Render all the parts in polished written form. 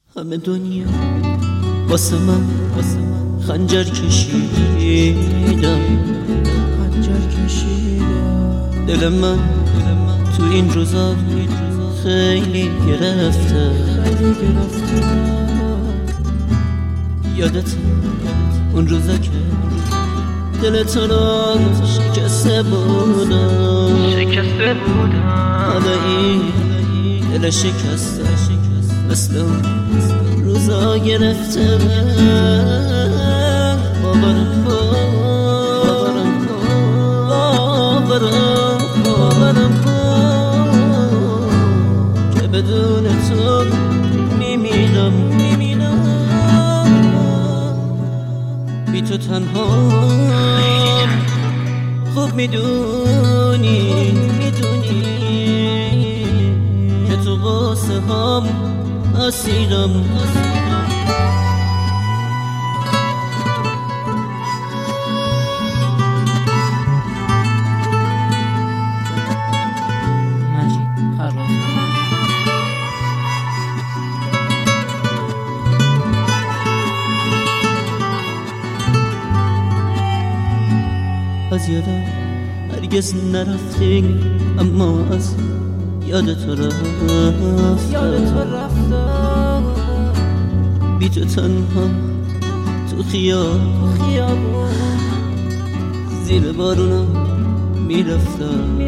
همه دنیا واسه من خنجر کشیدم، دل من تو این روزا خیلی گرفته. یادت اون روزا که دل تو را شکسته بودم، حالا این دل شکسته مثل اون روزا گرفته. باورم که بدون تو میمیرم، بی تو تنها. خوب میدونی که تو واسه هم اسیرم. از یادم هرگز نرفتی، اما از یاد تو رفتم. بی تو تنها تو خیابون زیر بارونم میرفتم.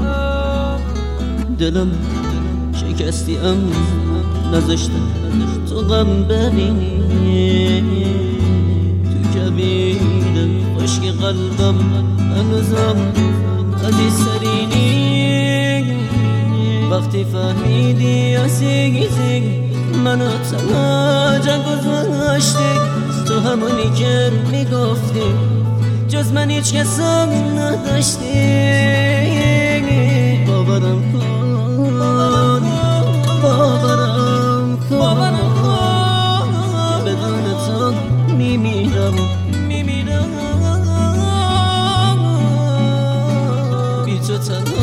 دلم شکستی اما نذاشتم تو غم ببینی. تو کبیر خشک قلبم هنوزم عزیز سرینی. وقتی فهمیدی عزیزی منو تنها جا گذاشتی، تو همونی که میگفتی جز من هیچ کسم نداشتی. باورم کن که بدون تو میمیرم. بی تو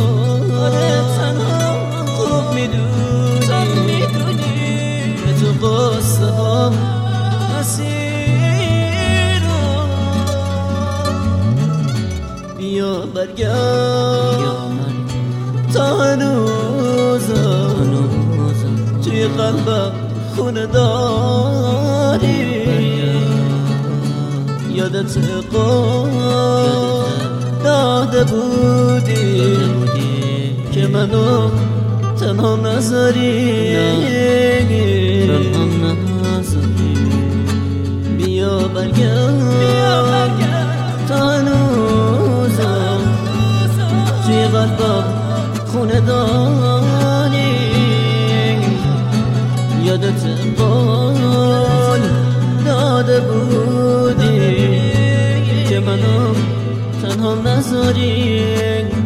تنها خوب میدونی که تو واسه هم اسیرم. بیا برگرد تا هنوزم توی قلبم خونه داری. یادت قول داده بودی که منو تنها نذاری. بیا برگرد تا هنوزم توی قلبم خونه داری. یادت قول داده بودی که منو تنها نذاری.